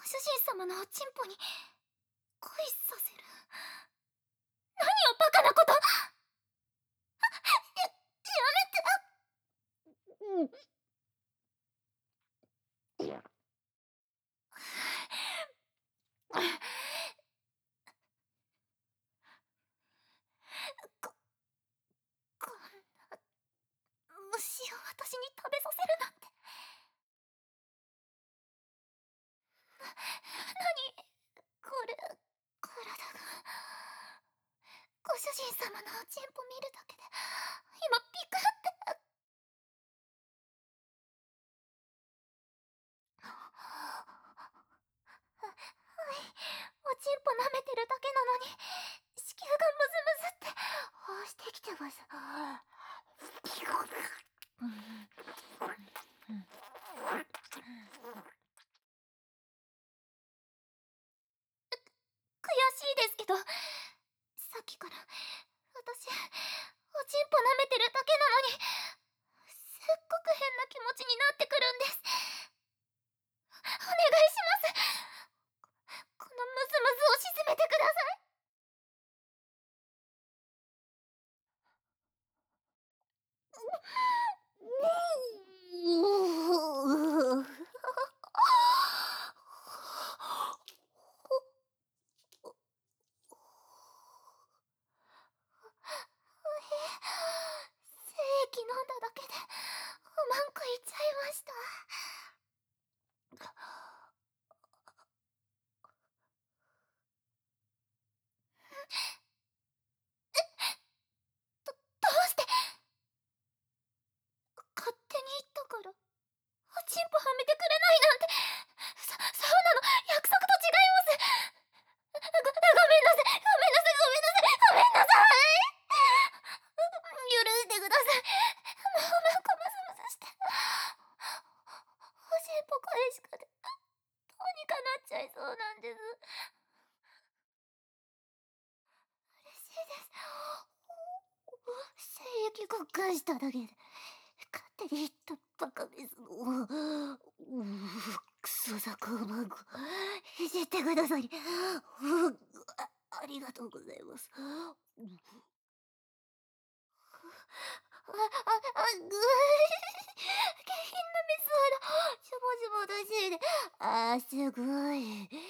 主人様のおちんぽに恋させる。何をバカなこと。やめて。ここんな虫を私に食べさせるなんて。何これ、体が。ご主人様のおちんぽ見るだけで今ピクって。はい、おちんぽ舐めてるだけなのに子宮がムズムズってしてきてます。悔しいですけど、さっきから私おちんぽ舐めてるだけなのにすっごく変な気持ちになってくるんです。お願いします。このムズムズを沈めてください。精液飲んだだけでうまんくいっちゃいました。どうして。勝手に言ったからおちんぽはめてくれないなんて。そうなの、約束と違います。ごめんなさい、ごめんなさい、ごめんなさい、ごめんなさい。許してください。もうなんかムズムズして。おしっぽ恋しくてどうにかなっちゃいそうなんです。嬉しいです。精液交換しただけで勝手に言ったバカですの。クソザコマンコいじってくださりありがとうございます。ぐー下品な水肌しょぼしぼだしいで。すごい